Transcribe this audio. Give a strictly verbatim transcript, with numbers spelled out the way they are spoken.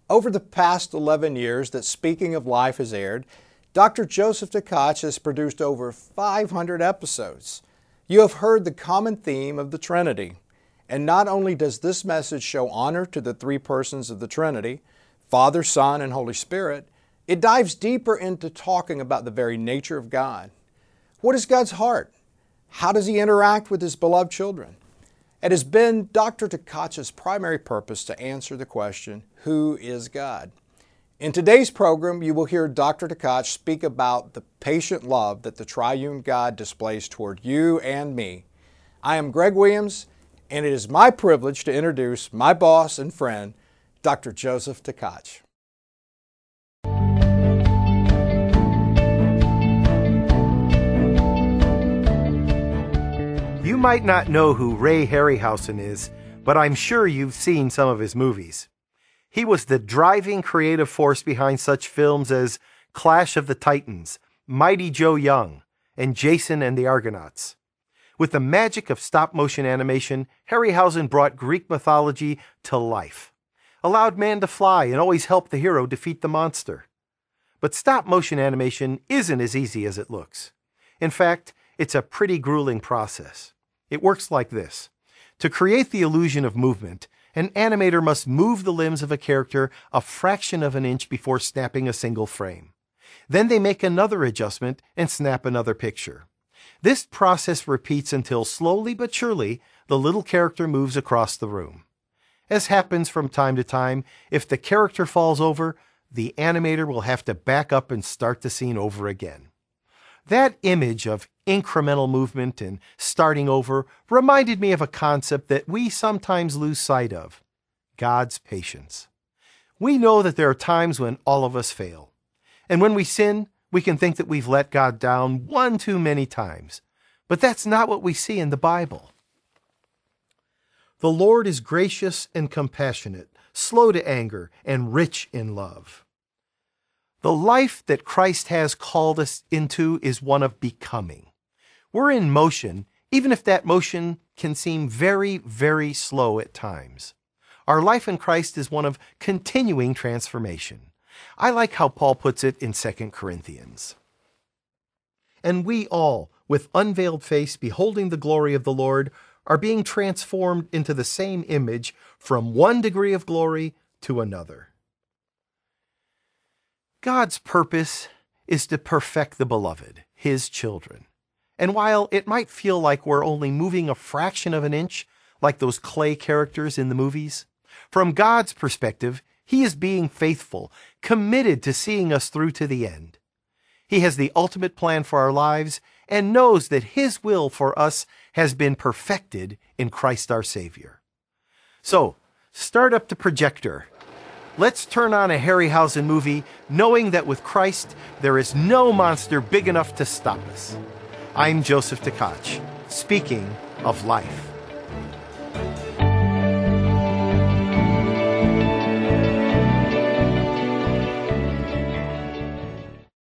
Over the past eleven years that Speaking of Life has aired, Doctor Joseph Tkach has produced over five hundred episodes. You have heard the common theme of the Trinity. And not only does this message show honor to the three persons of the Trinity, Father, Son, and Holy Spirit, it dives deeper into talking about the very nature of God. What is God's heart? How does He interact with His beloved children? It has been Doctor Tkach's primary purpose to answer the question, who is God? In today's program, you will hear Doctor Tkach speak about the patient love that the triune God displays toward you and me. I am Greg Williams, and it is my privilege to introduce my boss and friend, Doctor Joseph Tkach. You might not know who Ray Harryhausen is, but I'm sure you've seen some of his movies. He was the driving creative force behind such films as Clash of the Titans, Mighty Joe Young, and Jason and the Argonauts. With the magic of stop-motion animation, Harryhausen brought Greek mythology to life, allowed man to fly, and always helped the hero defeat the monster. But stop-motion animation isn't as easy as it looks. In fact, it's a pretty grueling process. It works like this. To create the illusion of movement, an animator must move the limbs of a character a fraction of an inch before snapping a single frame. Then they make another adjustment and snap another picture. This process repeats until slowly but surely the little character moves across the room. As happens from time to time, if the character falls over, the animator will have to back up and start the scene over again. That image of incremental movement and starting over reminded me of a concept that we sometimes lose sight of: God's patience. We know that there are times when all of us fail. And when we sin, we can think that we've let God down one too many times. But that's not what we see in the Bible. The Lord is gracious and compassionate, slow to anger, and rich in love. The life that Christ has called us into is one of becoming. We're in motion, even if that motion can seem very, very slow at times. Our life in Christ is one of continuing transformation. I like how Paul puts it in Second Corinthians. And we all, with unveiled face, beholding the glory of the Lord, are being transformed into the same image from one degree of glory to another. God's purpose is to perfect the beloved, His children. And while it might feel like we're only moving a fraction of an inch, like those clay characters in the movies, from God's perspective, He is being faithful, committed to seeing us through to the end. He has the ultimate plan for our lives and knows that His will for us has been perfected in Christ our Savior. So, start up the projector. Let's turn on a Harryhausen movie, knowing that with Christ, there is no monster big enough to stop us. I'm Joseph Tkach, speaking of life.